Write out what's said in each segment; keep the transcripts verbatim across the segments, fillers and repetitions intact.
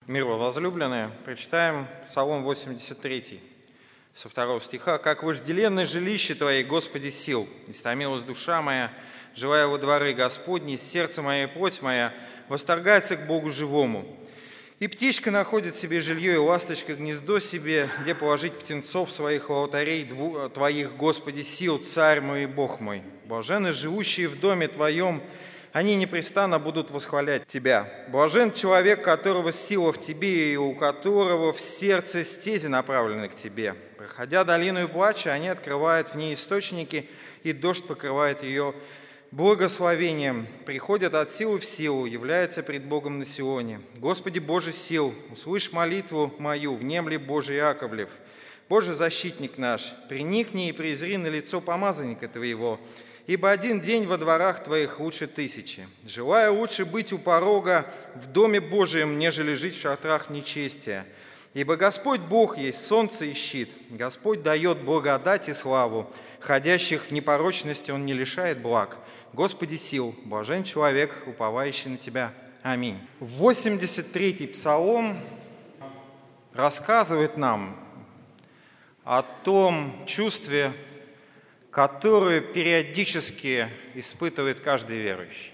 Мир возлюбленные, прочитаем Псалом восемьдесят три, со второго стиха. «Как вожделенное жилище Твоей, Господи, сил, истомилась душа моя, живая во дворы Господни, сердце мое и плоть моя восторгается к Богу живому. И птичка находит себе жилье, и ласточка гнездо себе, где положить птенцов своих у алтарей Твоих, Господи, сил, Царь мой и Бог мой. Блаженны живущие в доме Твоем, они непрестанно будут восхвалять Тебя. Блажен человек, которого сила в Тебе, и у которого в сердце стези направлены к Тебе. Проходя долину и плача, они открывают в ней источники, и дождь покрывает ее благословением. Приходят от силы в силу, являются пред Богом на Сионе. Господи Боже сил, услышь молитву мою, внемли Божий Яковлев. Боже защитник наш, приникни и презри на лицо помазанника Твоего, ибо один день во дворах Твоих лучше тысячи. Желаю лучше быть у порога в доме Божием, нежели жить в шатрах нечестия. Ибо Господь Бог есть солнце и щит. Господь дает благодать и славу. Ходящих в непорочности Он не лишает благ. Господи сил, блажен человек, уповающий на Тебя. Аминь». восемьдесят третий Псалом рассказывает нам о том чувстве, которое периодически испытывает каждый верующий.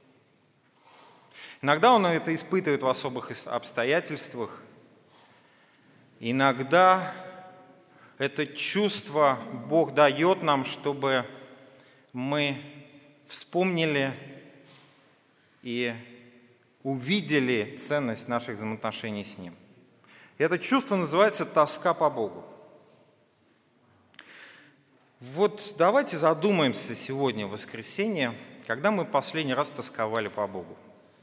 Иногда он это испытывает в особых обстоятельствах. Иногда это чувство Бог дает нам, чтобы мы вспомнили и увидели ценность наших взаимоотношений с Ним. И это чувство называется тоска по Богу. Вот давайте задумаемся сегодня, в воскресенье, когда мы последний раз тосковали по Богу.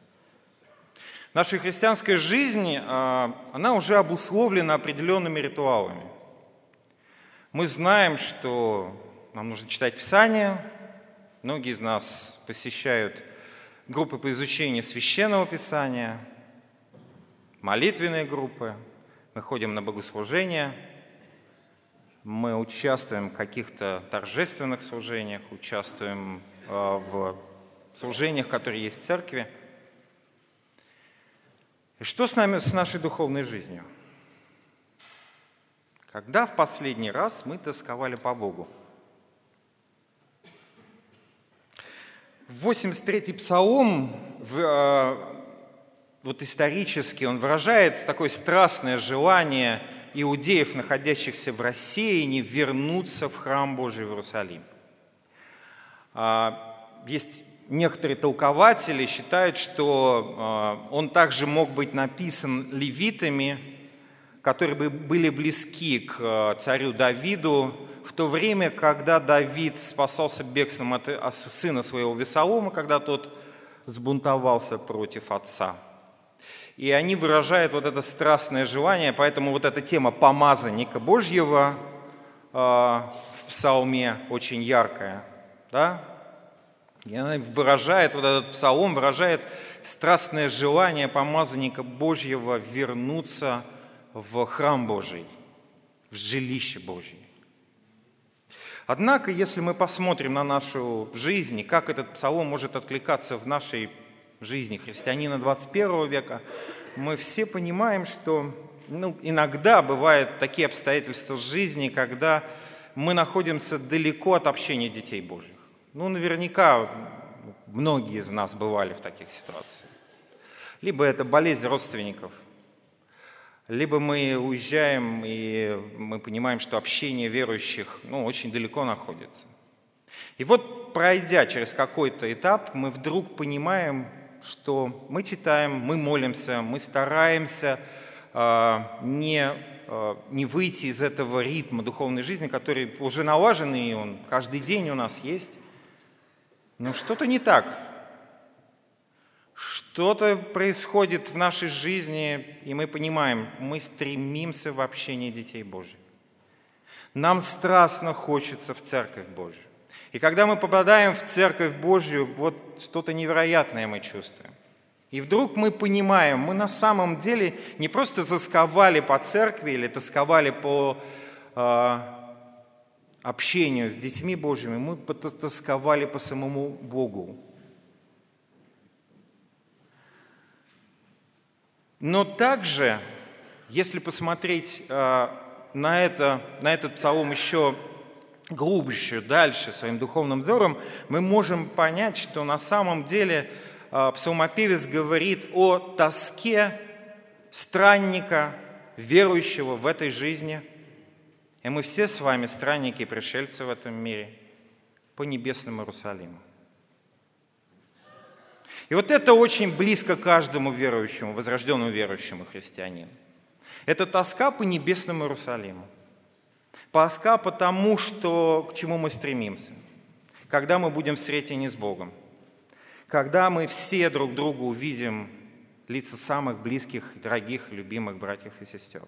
Наша христианская жизнь, она уже обусловлена определенными ритуалами. Мы знаем, что нам нужно читать Писание. Многие из нас посещают группы по изучению Священного Писания, молитвенные группы, мы ходим на богослужения, мы участвуем в каких-то торжественных служениях, участвуем в служениях, которые есть в церкви. И что с нами, с нашей духовной жизнью? Когда в последний раз мы тосковали по Богу? восемьдесят третий Псалом, вот исторически, он выражает такое страстное желание иудеев, находящихся в рассеянии, вернуться в храм Божий в Иерусалим. Есть некоторые толкователи считают, что он также мог быть написан левитами, которые были близки к царю Давиду в то время, когда Давид спасался бегством от сына своего Весолома, когда тот сбунтовался против отца. И они выражают вот это страстное желание, поэтому вот эта тема помазанника Божьего э, в псалме очень яркая. Да? И она выражает, вот этот псалом выражает страстное желание помазанника Божьего вернуться в храм Божий, в жилище Божье. Однако, если мы посмотрим на нашу жизнь, и как этот псалом может откликаться в нашей жизни христианина двадцать первого века, мы все понимаем, что ну, иногда бывают такие обстоятельства в жизни, когда мы находимся далеко от общения детей Божьих. Ну, наверняка многие из нас бывали в таких ситуациях. Либо это болезнь родственников, либо мы уезжаем, и мы понимаем, что общение верующих ну, очень далеко находится. И вот, пройдя через какой-то этап, мы вдруг понимаем, что мы читаем, мы молимся, мы стараемся э, не, э, не выйти из этого ритма духовной жизни, который уже налажен, и он каждый день у нас есть. Но что-то не так. Что-то происходит в нашей жизни, и мы понимаем, мы стремимся в общение детей Божьих. Нам страстно хочется в Церковь Божью. И когда мы попадаем в Церковь Божью, вот что-то невероятное мы чувствуем. И вдруг мы понимаем, мы на самом деле не просто тосковали по Церкви или тосковали по э, общению с детьми Божьими, мы тосковали по самому Богу. Но также, если посмотреть э, на, это, на этот псалом еще глубже, дальше, своим духовным взором, мы можем понять, что на самом деле э, псалмопевец говорит о тоске странника, верующего в этой жизни. И мы все с вами странники и пришельцы в этом мире по небесному Иерусалиму. И вот это очень близко каждому верующему, возрожденному верующему христианину. Это тоска по небесному Иерусалиму. Тоска по тому, что, к чему мы стремимся. Когда мы будем в сретении с Богом. Когда мы все друг друга увидим лица самых близких, дорогих, любимых братьев и сестер.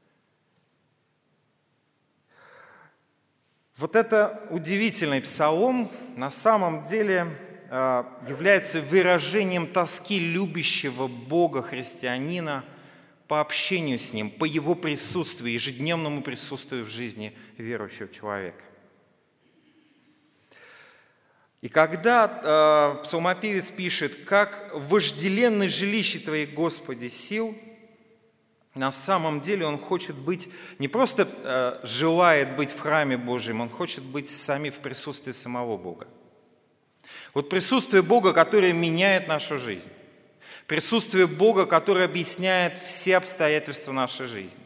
Вот это удивительный псалом на самом деле является выражением тоски любящего Бога христианина по общению с Ним, по Его присутствию, ежедневному присутствию в жизни верующего человека. И когда э, псалмопевец пишет, как вожделенное жилище Твоих, Господи, сил, на самом деле он хочет быть, не просто э, желает быть в храме Божьем, он хочет быть сами в присутствии самого Бога. Вот присутствие Бога, которое меняет нашу жизнь. Присутствие Бога, которое объясняет все обстоятельства нашей жизни.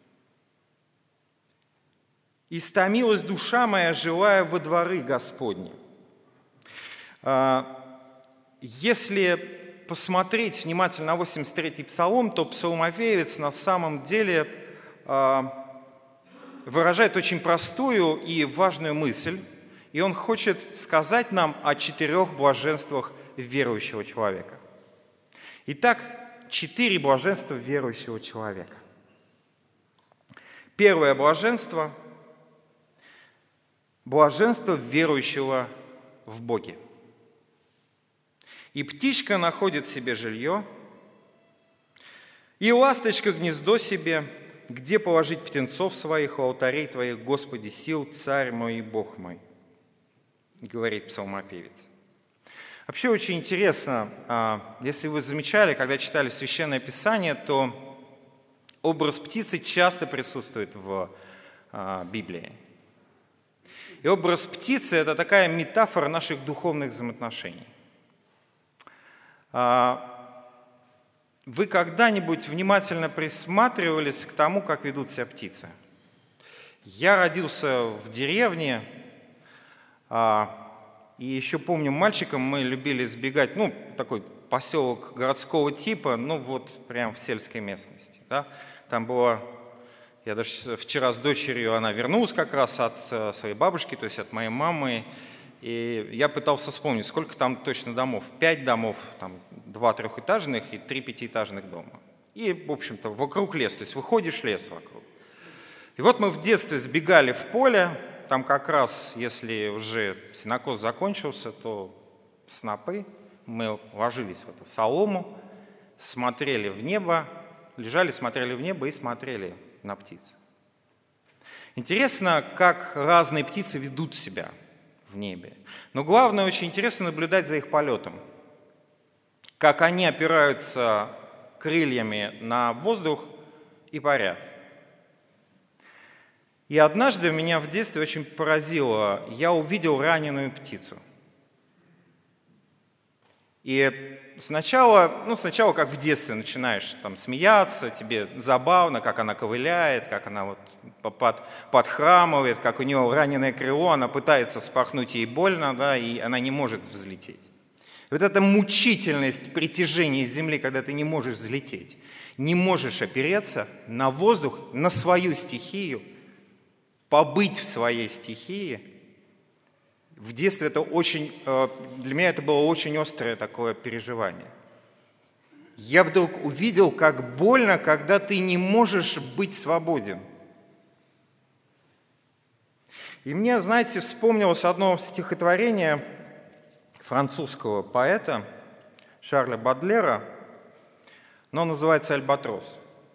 «Истомилась душа моя, желая во дворы Господни». Если посмотреть внимательно на восемьдесят третий псалом, то псалмопевец на самом деле выражает очень простую и важную мысль, и он хочет сказать нам о четырех блаженствах верующего человека. Итак, четыре блаженства верующего человека. Первое блаженство – блаженство верующего в Боге. «И птичка находит себе жилье, и ласточка гнездо себе, где положить птенцов своих у алтарей Твоих, Господи сил, Царь мой и Бог мой», говорит псалмопевец. Вообще очень интересно, если вы замечали, когда читали Священное Писание, то образ птицы часто присутствует в Библии. И образ птицы – это такая метафора наших духовных взаимоотношений. Вы когда-нибудь внимательно присматривались к тому, как ведут себя птицы? Я родился в деревне, и еще помню, мальчиком мы любили сбегать, ну, такой поселок городского типа, ну, вот прям в сельской местности. Да? Там было, я даже вчера с дочерью, она вернулась как раз от своей бабушки, то есть от моей мамы, и я пытался вспомнить, сколько там точно домов. Пять домов, там, два трехэтажных и три пятиэтажных дома. И, в общем-то, вокруг лес, то есть выходишь, лес вокруг. И вот мы в детстве сбегали в поле, там как раз, если уже сенокос закончился, то снопы, мы ложились в эту солому, смотрели в небо, лежали, смотрели в небо и смотрели на птиц. Интересно, как разные птицы ведут себя в небе. Но главное, очень интересно наблюдать за их полетом. Как они опираются крыльями на воздух и парят. И однажды меня в детстве очень поразило, я увидел раненую птицу. И сначала, ну сначала как в детстве начинаешь там смеяться, тебе забавно, как она ковыляет, как она вот под, подхрамывает, как у нее раненое крыло, она пытается спахнуть, ей больно, да, и она не может взлететь. И вот эта мучительность притяжения земли, когда ты не можешь взлететь, не можешь опереться на воздух, на свою стихию, побыть в своей стихии. В детстве это очень, для меня это было очень острое такое переживание. Я вдруг увидел, как больно, когда ты не можешь быть свободен. И мне, знаете, вспомнилось одно стихотворение французского поэта Шарля Бодлера, но называется «Альбатрос».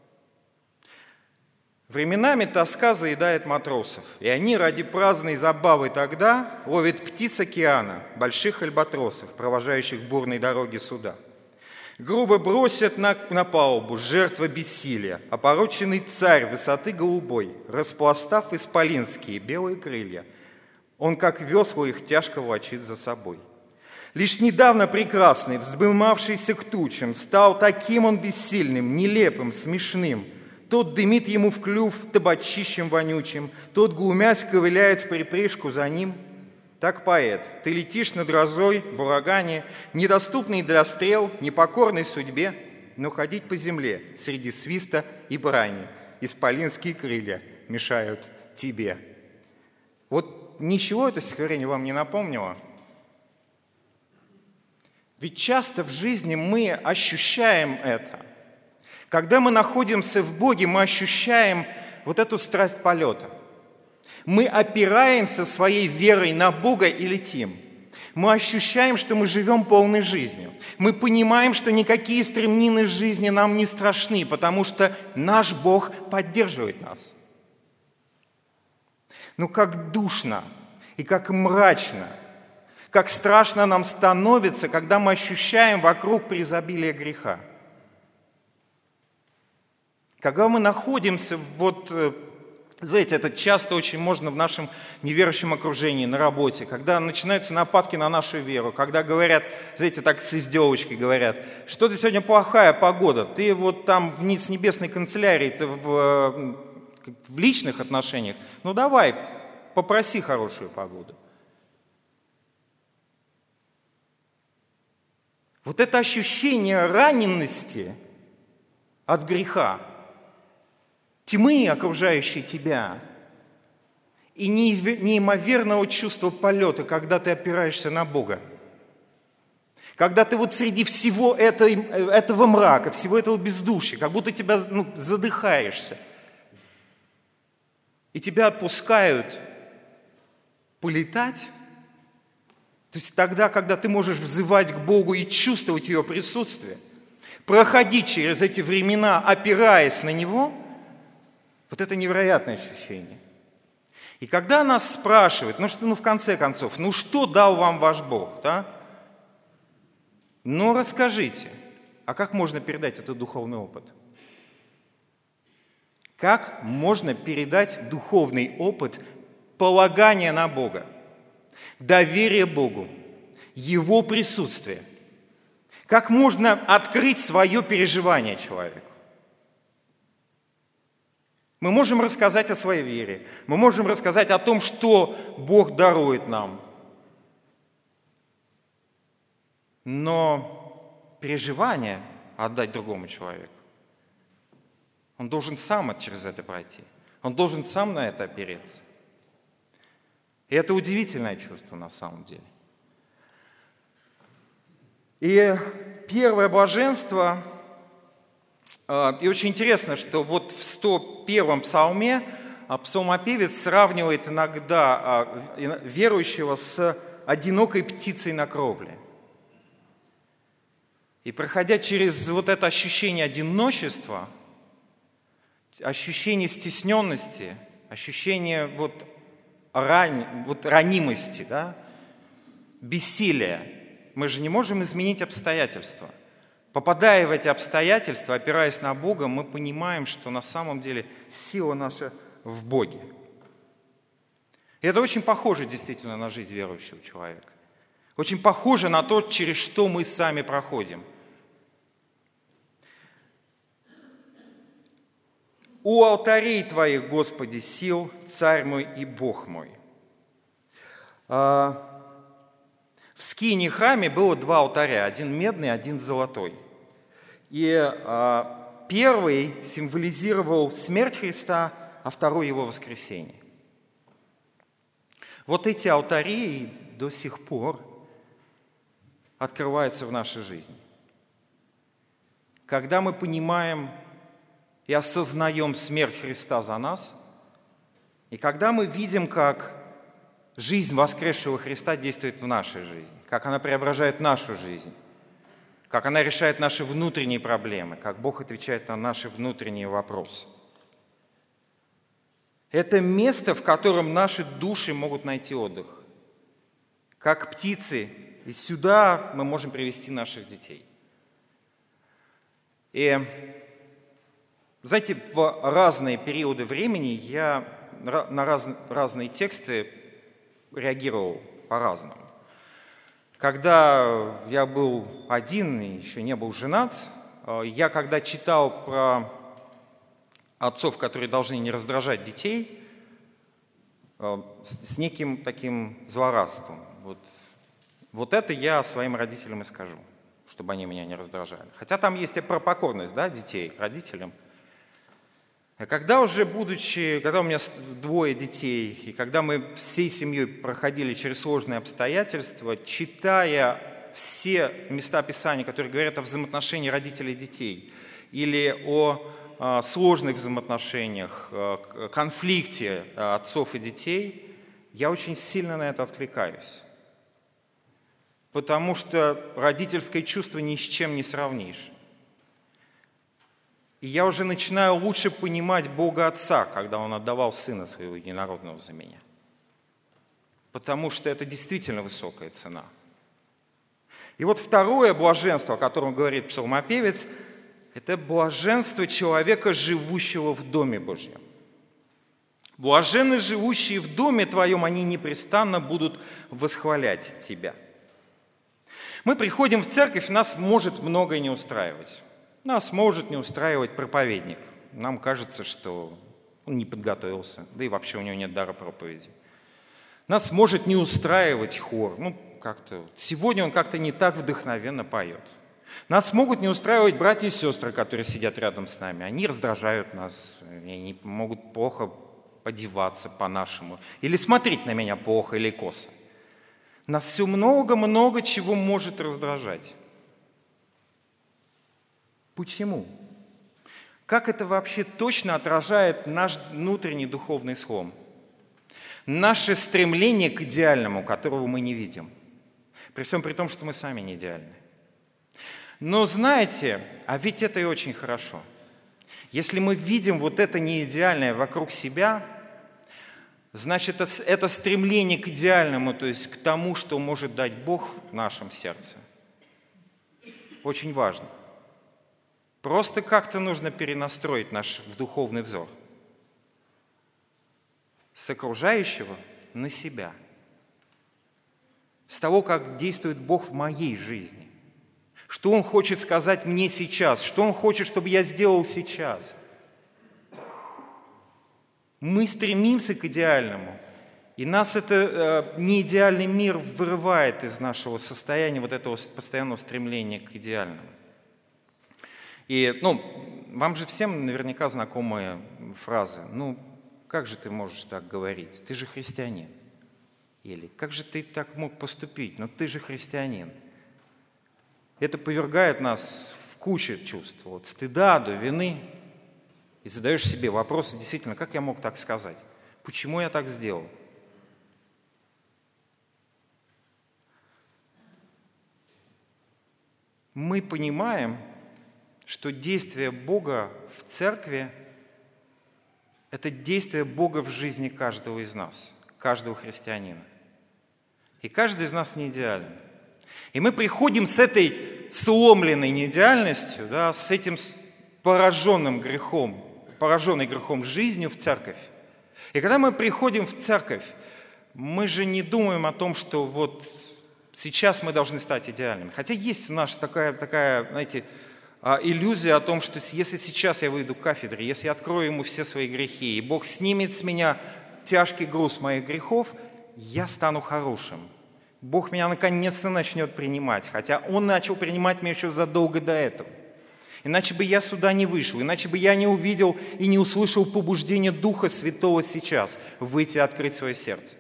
Временами тоска заедает матросов, и они ради праздной забавы тогда ловят птиц океана, больших альбатросов, провожающих бурной дороги суда. Грубо бросят на, на палубу жертва бессилия, опороченный царь высоты голубой, распластав исполинские белые крылья, он, как весла, их тяжко влачит за собой. Лишь недавно прекрасный, вздымавшийся к тучам, стал таким он бессильным, нелепым, смешным. Тот дымит ему в клюв табачищем вонючим, тот, глумясь, ковыляет в припрыжку за ним. Так, поэт, ты летишь над грозой в урагане, недоступный для стрел, непокорный судьбе, но ходить по земле среди свиста и брани исполинские крылья мешают тебе. Вот ничего это стихотворение вам не напомнило? Ведь часто в жизни мы ощущаем это. Когда мы находимся в Боге, мы ощущаем вот эту страсть полета. Мы опираемся своей верой на Бога и летим. Мы ощущаем, что мы живем полной жизнью. Мы понимаем, что никакие стремнины жизни нам не страшны, потому что наш Бог поддерживает нас. Но как душно и как мрачно, как страшно нам становится, когда мы ощущаем вокруг преизобилие греха. Когда мы находимся, вот, знаете, это часто очень можно в нашем неверующем окружении, на работе, когда начинаются нападки на нашу веру, когда говорят, знаете, так с издевочкой говорят, что-то сегодня плохая погода, ты вот там вниз с небесной канцелярии, ты в, в личных отношениях, ну давай, попроси хорошую погоду. Вот это ощущение раненности от греха, тьмы, окружающей тебя, и неимоверного чувства полета, когда ты опираешься на Бога. Когда ты вот среди всего этой, этого мрака, всего этого бездушия, как будто тебя ну, задыхаешься, и тебя отпускают полетать, то есть тогда, когда ты можешь взывать к Богу и чувствовать Его присутствие, проходить через эти времена, опираясь на Него, вот это невероятное ощущение. И когда нас спрашивают, ну что, ну в конце концов, ну что дал вам ваш Бог, да? Ну расскажите, а как можно передать этот духовный опыт? Как можно передать духовный опыт полагания на Бога, доверия Богу, Его присутствие? Как можно открыть свое переживание человеку? Мы можем рассказать о своей вере, мы можем рассказать о том, что Бог дарует нам. Но переживание отдать другому человеку, он должен сам через это пройти, он должен сам на это опереться. И это удивительное чувство на самом деле. И первое блаженство, и очень интересно, что вот в сто первом псалме псалмопевец сравнивает иногда верующего с одинокой птицей на кровле. И проходя через вот это ощущение одиночества, ощущение стесненности, ощущение вот, ран... вот ранимости, да, бессилия, мы же не можем изменить обстоятельства. Попадая в эти обстоятельства, опираясь на Бога, мы понимаем, что на самом деле сила наша в Боге. И это очень похоже действительно на жизнь верующего человека. Очень похоже на то, через что мы сами проходим. «У алтарей Твоих, Господи, сил, Царь мой и Бог мой». В скинии храме было два алтаря, один медный, один золотой. И а, первый символизировал смерть Христа, а второй его воскресение. Вот эти алтари до сих пор открываются в нашей жизни. Когда мы понимаем и осознаем смерть Христа за нас, и когда мы видим, как жизнь воскресшего Христа действует в нашей жизни, как она преображает нашу жизнь, как она решает наши внутренние проблемы, как Бог отвечает на наши внутренние вопросы. Это место, в котором наши души могут найти отдых. Как птицы, и сюда мы можем привести наших детей. И, знаете, в разные периоды времени я на раз, разные тексты реагировал по-разному. Когда я был один и еще не был женат, я когда читал про отцов, которые должны не раздражать детей, с неким таким злорадством. Вот, вот это я своим родителям и скажу, чтобы они меня не раздражали. Хотя там есть и про покорность, да, детей родителям. А когда уже будучи, когда у меня двое детей, и когда мы всей семьей проходили через сложные обстоятельства, читая все места Писания, которые говорят о взаимоотношении родителей и детей, или о э, сложных взаимоотношениях, э, конфликте э, отцов и детей, я очень сильно на это откликаюсь. Потому что родительское чувство ни с чем не сравнишь. И я уже начинаю лучше понимать Бога Отца, когда Он отдавал Сына Своего Единородного за меня. Потому что это действительно высокая цена. И вот второе блаженство, о котором говорит псалмопевец, это блаженство человека, живущего в Доме Божьем. Блаженны живущие в Доме Твоем, они непрестанно будут восхвалять Тебя. Мы приходим в церковь, нас может многое не устраивать. Нас может не устраивать проповедник. Нам кажется, что он не подготовился, да и вообще у него нет дара проповеди. Нас может не устраивать хор. Ну, как-то сегодня он как-то не так вдохновенно поет. Нас могут не устраивать братья и сестры, которые сидят рядом с нами. Они раздражают нас, они могут плохо подеваться по-нашему, или смотреть на меня плохо или косо. Нас все много-много чего может раздражать. Почему? Как это вообще точно отражает наш внутренний духовный слом? Наше стремление к идеальному, которого мы не видим. При всем при том, что мы сами не идеальны. Но знаете, а ведь это и очень хорошо. Если мы видим вот это неидеальное вокруг себя, значит, это, это стремление к идеальному, то есть к тому, что может дать Бог в нашем сердце, очень важно. Просто как-то нужно перенастроить наш духовный взор. С окружающего на себя. С того, как действует Бог в моей жизни. Что Он хочет сказать мне сейчас, что Он хочет, чтобы я сделал сейчас. Мы стремимся к идеальному, и нас это э, неидеальный мир вырывает из нашего состояния, вот этого постоянного стремления к идеальному. И, ну, вам же всем наверняка знакомые фразы. Ну, как же ты можешь так говорить? Ты же христианин. Или как же ты так мог поступить? Ну, ты же христианин. Это повергает нас в кучу чувств. От стыда до вины. И задаешь себе вопрос, действительно, как я мог так сказать? Почему я так сделал? Мы понимаем, что действие Бога в церкви – это действие Бога в жизни каждого из нас, каждого христианина. И каждый из нас не идеален. И мы приходим с этой сломленной неидеальностью, да, с этим пораженным грехом, пораженной грехом жизнью в церковь. И когда мы приходим в церковь, мы же не думаем о том, что вот сейчас мы должны стать идеальными. Хотя есть у нас такая, такая, знаете, иллюзия о том, что если сейчас я выйду к кафедре, если я открою ему все свои грехи, и Бог снимет с меня тяжкий груз моих грехов, я стану хорошим. Бог меня наконец-то начнет принимать, хотя Он начал принимать меня еще задолго до этого. Иначе бы я сюда не вышел, иначе бы я не увидел и не услышал побуждение Духа Святого сейчас выйти и открыть свое сердце.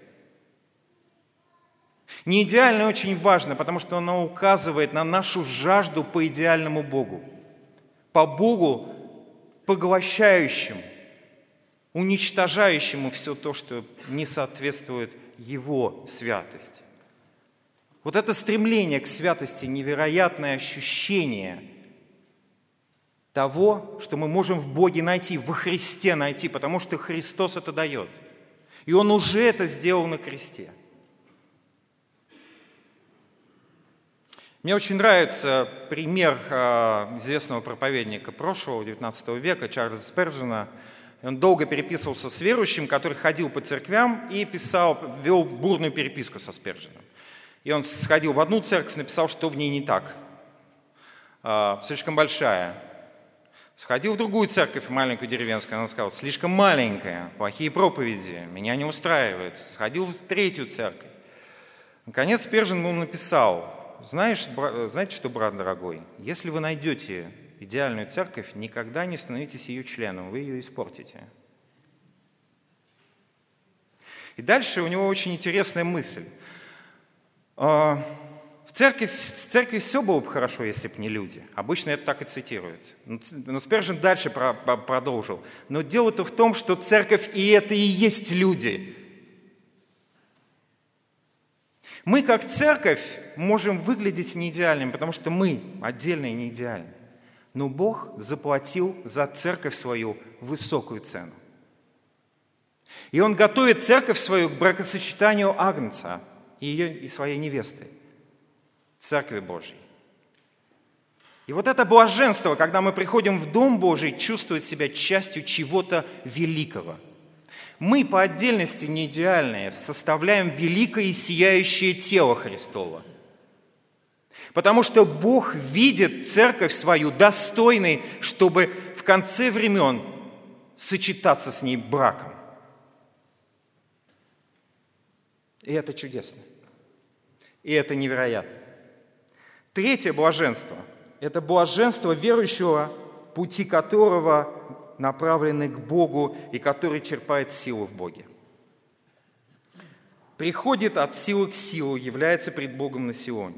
Неидеально очень важно, потому что оно указывает на нашу жажду по идеальному Богу. По Богу, поглощающему, уничтожающему все то, что не соответствует Его святости. Вот это стремление к святости, невероятное ощущение того, что мы можем в Боге найти, во Христе найти, потому что Христос это дает. И Он уже это сделал на кресте. Мне очень нравится пример известного проповедника прошлого, девятнадцатого века, Чарльза Сперджена. Он долго переписывался с верующим, который ходил по церквям и писал, вел бурную переписку со Спердженом. И он сходил в одну церковь, написал, что в ней не так, слишком большая. Сходил в другую церковь, маленькую деревенскую, он сказал, слишком маленькая, плохие проповеди, меня не устраивает. Сходил в третью церковь. Наконец Сперджен ему написал, Знаешь, знаете что, брат дорогой, если вы найдете идеальную церковь, никогда не становитесь ее членом, вы ее испортите. И дальше у него очень интересная мысль. В церкви, в церкви все было бы хорошо, если бы не люди. Обычно это так и цитируют. Но Сперджен дальше продолжил. Но дело-то в том, что церковь и это и есть люди. Мы, как церковь, можем выглядеть неидеальными, потому что мы отдельно и не идеальны. Но Бог заплатил за церковь свою высокую цену. И Он готовит церковь свою к бракосочетанию Агнца и, ее, и своей невесты, Церкви Божьей. И вот это блаженство, когда мы приходим в Дом Божий, чувствовать себя частью чего-то великого. Мы по отдельности не идеальные, составляем великое и сияющее тело Христово. Потому что Бог видит церковь свою достойной, чтобы в конце времен сочетаться с ней браком. И это чудесно. И это невероятно. Третье блаженство – это блаженство верующего, пути которого направлены к Богу и который черпает силу в Боге. Приходит от силы к силу, является пред Богом на Сионе.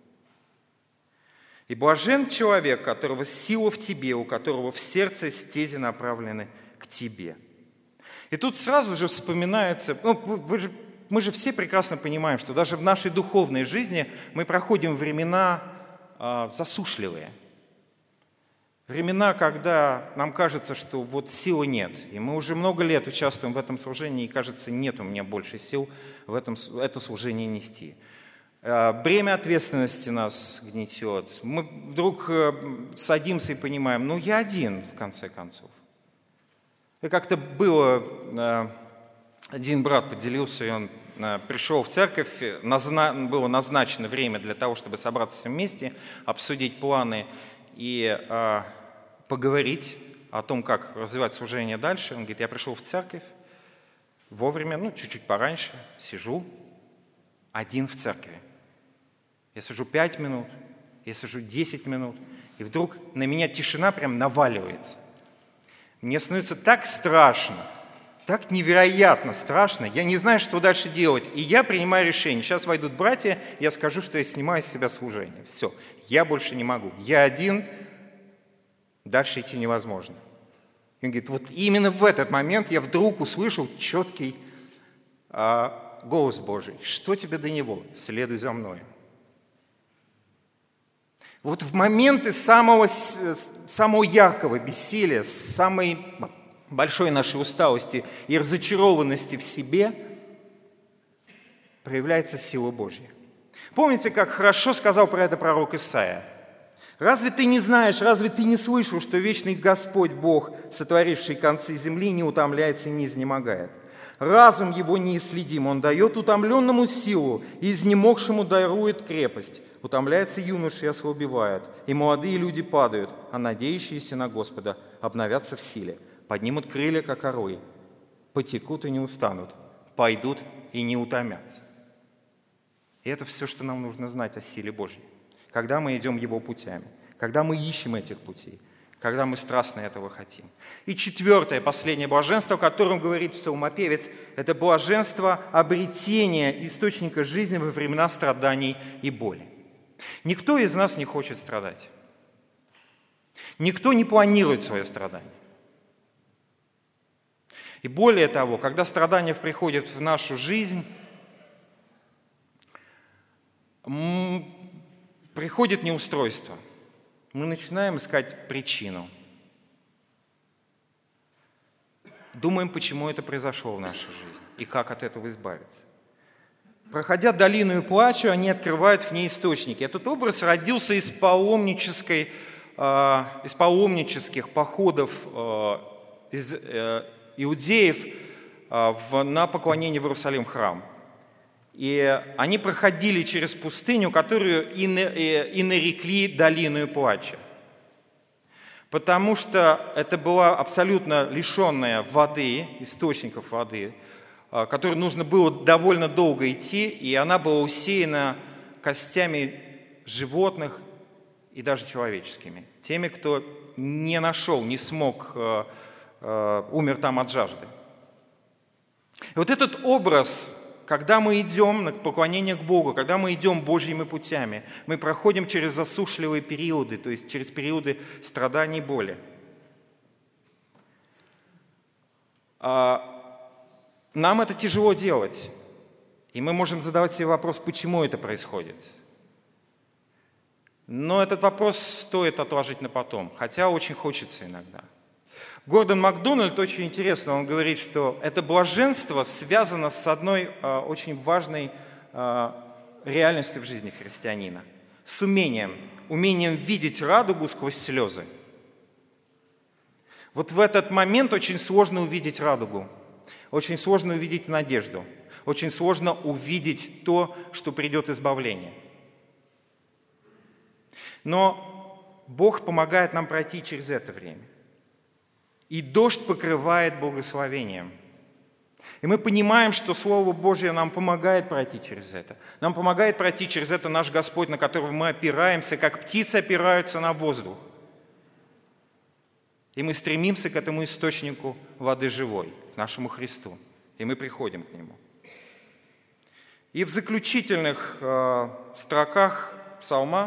И блажен человек, у которого сила в тебе, у которого в сердце стези направлены к тебе. И тут сразу же вспоминается, ну, вы же, мы же все прекрасно понимаем, что даже в нашей духовной жизни мы проходим времена э, засушливые. Времена, когда нам кажется, что вот силы нет. И мы уже много лет участвуем в этом служении, и кажется, нет у меня больше сил в этом, это служение нести. Бремя ответственности нас гнетет. Мы вдруг садимся и понимаем, ну я один, в конце концов. И как-то было, один брат поделился, и он пришел в церковь, было назначено время для того, чтобы собраться вместе, обсудить планы и поговорить о том, как развивать служение дальше. Он говорит, я пришел в церковь вовремя, ну чуть-чуть пораньше, сижу один в церкви. Я сижу пять минут, я сижу десять минут, и вдруг на меня тишина прям наваливается. Мне становится так страшно, так невероятно страшно, я не знаю, что дальше делать. И я принимаю решение. Сейчас войдут братья, я скажу, что я снимаю с себя служение. Все, я больше не могу. Я один, дальше идти невозможно. И он говорит, вот именно в этот момент я вдруг услышал четкий а, голос Божий. Что тебе до него? Следуй за мной. Вот в моменты самого, самого яркого бессилия, самой большой нашей усталости и разочарованности в себе проявляется сила Божья. Помните, как хорошо сказал про это пророк Исаия? «Разве ты не знаешь, разве ты не слышал, что вечный Господь Бог, сотворивший концы земли, не утомляется и не изнемогает? Разум его неисследим, он дает утомленному силу, и изнемогшему дарует крепость. Утомляется юноши и ослабевают, и молодые люди падают, а надеющиеся на Господа обновятся в силе, поднимут крылья, как орлы, потекут и не устанут, пойдут и не утомятся». И это все, что нам нужно знать о силе Божьей, когда мы идем Его путями, когда мы ищем этих путей, когда мы страстно этого хотим. И четвертое, последнее блаженство, о котором говорит псалмопевец, это блаженство обретения источника жизни во времена страданий и боли. Никто из нас не хочет страдать. Никто не планирует свое страдание. И более того, когда страдания приходят в нашу жизнь, приходит неустройство. Мы начинаем искать причину. Думаем, почему это произошло в нашей жизни и как от этого избавиться. Проходя долину и плачу, они открывают в ней источники. Этот образ родился из, паломнической, э, из паломнических походов э, из э, иудеев э, в, на поклонение в Иерусалим храм. И они проходили через пустыню, которую и, и, и нарекли долину плача. Потому что это была абсолютно лишенная воды, источников воды, которой нужно было довольно долго идти, и она была усеяна костями животных и даже человеческими. Теми, кто не нашел, не смог, умер там от жажды. И вот этот образ, когда мы идем на поклонение к Богу, когда мы идем Божьими путями, мы проходим через засушливые периоды, то есть через периоды страданий и боли. Нам это тяжело делать, и мы можем задавать себе вопрос, почему это происходит. Но этот вопрос стоит отложить на потом, хотя очень хочется иногда. Гордон Макдональд очень интересно, он говорит, что это блаженство связано с одной э, очень важной э, реальностью в жизни христианина, с умением, умением видеть радугу сквозь слезы. Вот в этот момент очень сложно увидеть радугу. Очень сложно увидеть надежду, очень сложно увидеть то, что придет избавление. Но Бог помогает нам пройти через это время. И дождь покрывает благословением. И мы понимаем, что Слово Божье нам помогает пройти через это. Нам помогает пройти через это наш Господь, на которого мы опираемся, как птицы опираются на воздух. И мы стремимся к этому источнику воды живой, к нашему Христу. И мы приходим к Нему. И в заключительных э, строках псалма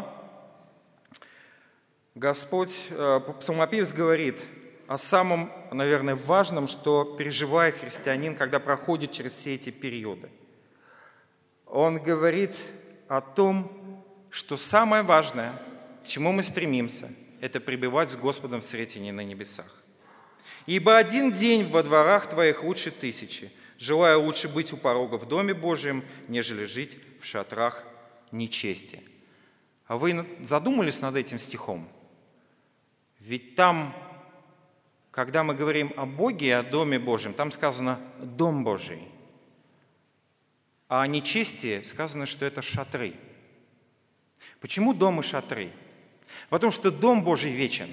Господь, э, псалмопевец говорит о самом, наверное, важном, что переживает христианин, когда проходит через все эти периоды. Он говорит о том, что самое важное, к чему мы стремимся, это пребывать с Господом в сретении на небесах. «Ибо один день во дворах твоих лучше тысячи, желая лучше быть у порога в Доме Божьем, нежели жить в шатрах нечестия». А вы задумались над этим стихом? Ведь там, когда мы говорим о Боге и о Доме Божьем, там сказано «Дом Божий». А о нечестии сказано, что это шатры. Почему дом и шатры? Потому что Дом Божий вечен.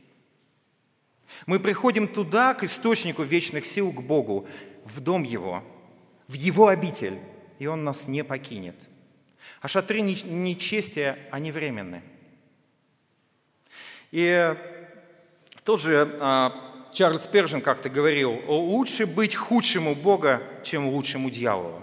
Мы приходим туда, к источнику вечных сил, к Богу, в Дом Его, в Его обитель, и Он нас не покинет. А шатры нечестия, они временны. И тот же а, Чарльз Спержин как-то говорил, лучше быть худшим у Бога, чем лучшим у дьявола.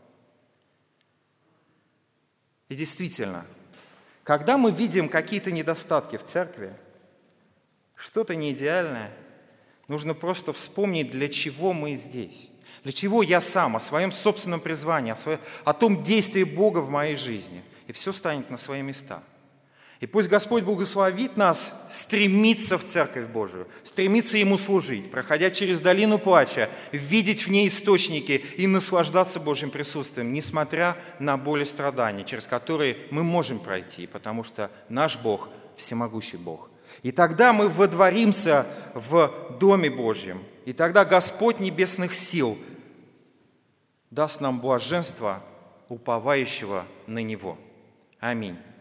И действительно, когда мы видим какие-то недостатки в церкви, что-то неидеальное, нужно просто вспомнить, для чего мы здесь. Для чего я сам, о своем собственном призвании, о, своем, о том действии Бога в моей жизни. И все станет на свои места. И пусть Господь благословит нас стремиться в Церковь Божию, стремиться Ему служить, проходя через долину плача, видеть в ней источники и наслаждаться Божьим присутствием, несмотря на боль и страдания, через которые мы можем пройти, потому что наш Бог – всемогущий Бог. И тогда мы водворимся в Доме Божьем, и тогда Господь небесных сил даст нам блаженство уповающего на Него. Аминь.